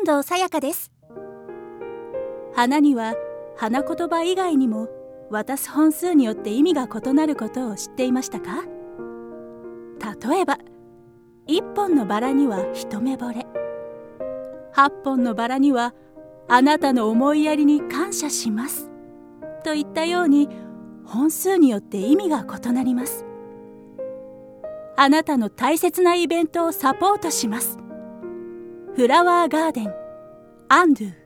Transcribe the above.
安藤さやかです。 花には花言葉以外にも渡す本数によって意味が異なることを知っていましたか？例えば1本のバラには一目惚れ、8本のバラにはあなたの思いやりに感謝しますといったように、本数によって意味が異なります。あなたの大切なイベントをサポートします。フラワーガーデンアンドゥ。